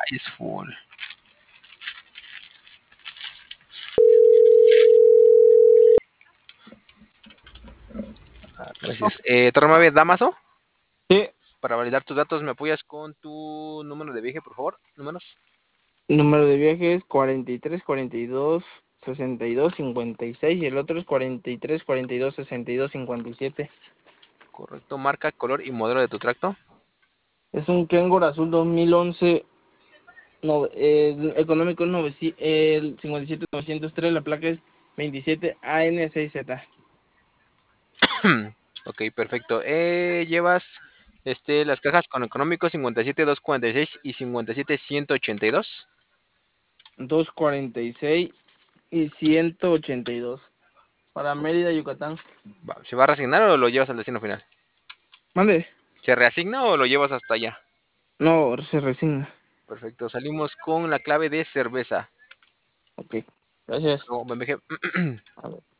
es full. Gracias. Torre Damaso, Sí, para validar tus datos, ¿me apoyas con tu número de viaje, por favor? Números. número de viajes 43 42 62 56 y el otro es 43 42 62 57. Correcto. Marca, color y modelo de tu tracto. Es un Kangol azul 2011. No, el económico es el 57903. La placa es 27AN6Z. Ok, perfecto. Llevas las cajas con económico 57,246 y 57,182. 246 y 182. Para Mérida, Yucatán. ¿Se va a reasignar o lo llevas al destino final? Mande. ¿Se reasigna o lo llevas hasta allá? No, se resigna. Perfecto. Salimos con la clave de cerveza. Ok. Gracias. Luego, BMG. A ver.